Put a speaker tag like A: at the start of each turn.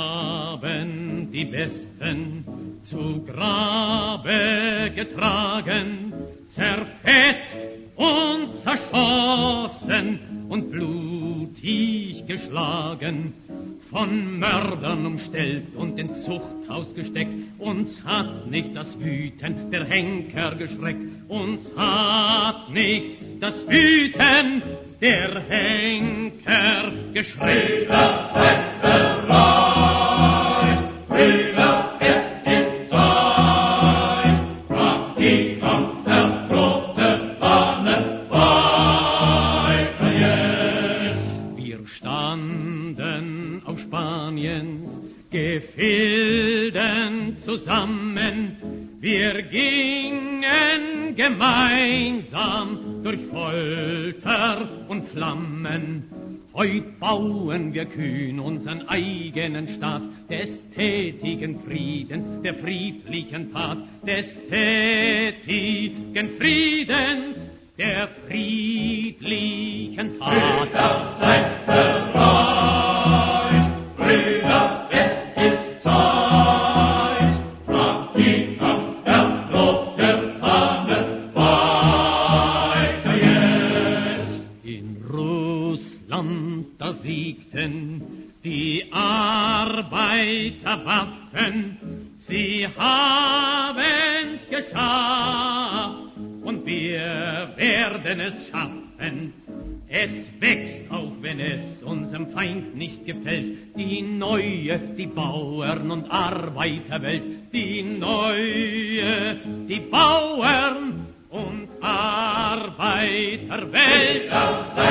A: haben die Besten zu Grabe getragen, zerfetzt und zerschossen und blutig geschlagen, von Mördern umstellt und ins Zuchthaus gesteckt. Uns hat nicht das Wüten der Henker geschreckt, uns hat nicht das Wüten der Henker geschreckt.
B: Brüder, seid bereit, Brüder, es ist Zeit, macht die kampferprobe Fahne weiter jetzt.
A: Wir standen auf Spaniens Gefilden zusammen, wir gingen gemeinsam durch Folter und Flammen. Heut bauen wir kühn unseren eigenen Staat, des tätigen Friedens, der friedlichen Tat, des tätigen Friedens, der friedlichen Tat.
B: Brüder, seid bereit, Brüder, es ist Zeit, macht die kampferprobte Fahne weiter jetzt.
A: In Russland da siegten die Arbeiterwaffen, sie haben's geschafft und wir werden es schaffen. Es wächst, auch wenn es unserem Feind nicht gefällt, die neue, die Bauern- und Arbeiterwelt, die neue, die Bauern- und Arbeiterwelt.
B: Brüder,